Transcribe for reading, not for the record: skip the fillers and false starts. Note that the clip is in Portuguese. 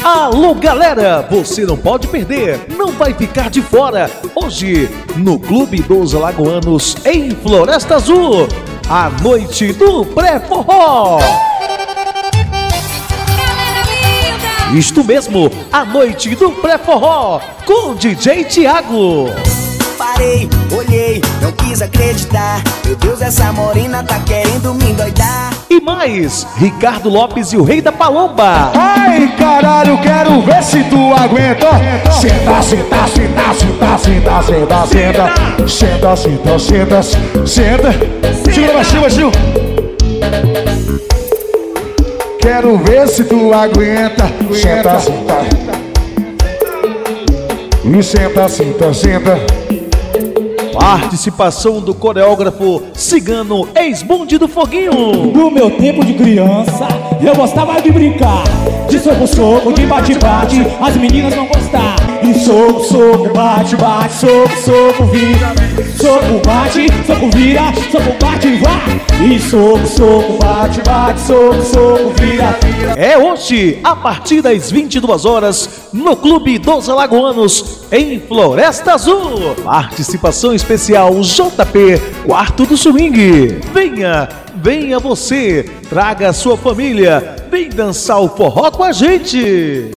Alô galera, você não pode perder, não vai ficar de fora. Hoje, no Clube dos Alagoanos, em Floresta Azul, a noite do pré-forró. Isto mesmo, a noite do pré-forró, com DJ Thiago. Parei, olhei, não quis acreditar. Meu Deus, essa morena tá querendo me endoidar. E mais, Ricardo Lopes e o Rei da Palomba. Ai, caralho, quero ver se tu aguenta. Senta, senta, senta, senta, senta, senta, senta. Senta, senta, senta, senta. Segura baixinho, baixinho. Quero ver se tu aguenta. Senta, senta. E senta, senta, senta. Participação do coreógrafo cigano ex-bonde do Foguinho. No meu tempo de criança, eu gostava de brincar de soco, de bate-bate, as meninas não gostavam. E soco, bate, bate, soco, vira. Soco, bate, soco, vira, soco, bate, vai. E soco, bate, bate, soco, vira. É hoje, a partir das 22 horas, no Clube dos Alagoanos, em Floresta Azul. Participação especial JP, Quarto do Swing. Venha você, traga a sua família, vem dançar o forró com a gente.